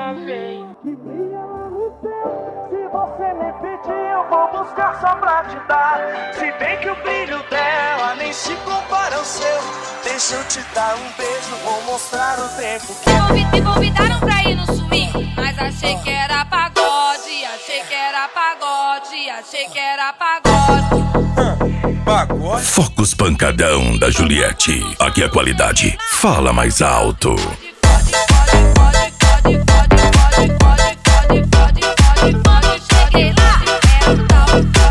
vem. Se você me pedir, eu vou buscar só pra te dar. Se bem que o brilho dela nem se compara ao seu. Deixa eu te dar um beijo, vou mostrar o tempo que... Me convidaram pra ir no swing, mas achei que era pagode. Achei que era pagode, achei que era pagode. Focus Pancadão da Juliette. Aqui a qualidade fala mais alto. Cheguei lá, era um tal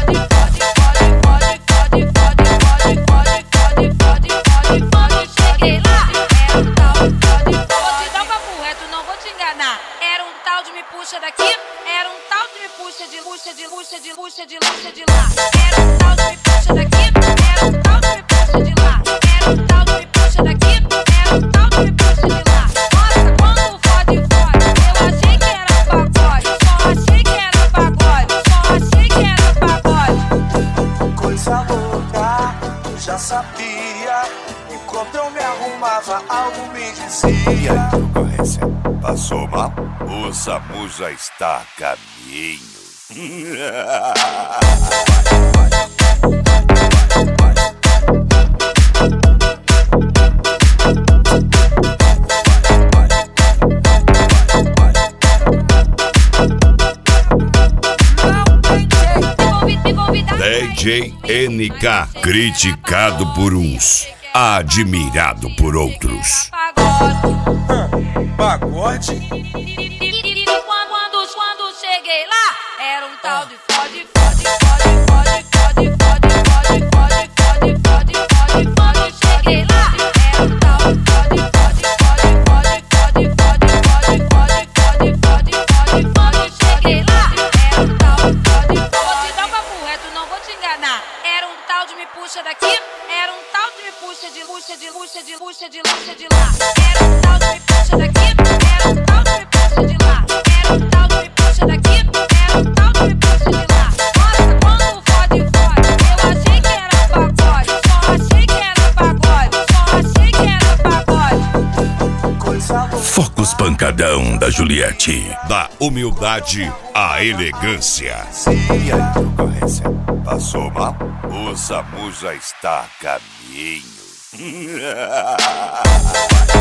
cheguei lá, era um tal. Vou te dar um papo reto, não vou te enganar. Era um tal de me puxa daqui, era um tal de me puxa de lá. Era um tal de me puxa daqui, era um tal de me puxa de lá. Era um tal de me puxa daqui, era um tal de me puxa de lá. Nossa, quando fode, eu achei que era pagode. Só achei que era pagode, só achei que era pagode. Coisa louca, eu já sabia. Enquanto eu me arrumava, algo me dizia. E aí, concorrência? Passou mal? O SAMU já está a caminho. DJ NK, criticado por uns, admirado por outros. Pagode? Quando cheguei lá, era um tal de fode. Cheguei lá, era um tal de cheguei lá, era um tal. Vou te dar um papo reto, não vou te enganar. Era um tal de me puxa daqui, era um tal de me puxa de lá. Era um tal de me puxa daqui, era um tal de me puxa de lá. Era um tal de me puxa daqui, era um tal de me puxa de lá. Nossa, quando fode, eu achei que era pagode. Só achei que era pagode, só achei que era pagode. Coisa louca. Focus Pancadão da Juliette. Da humildade à elegância. E aí, concorrência? Passou mal? O SAMU já está a caminho.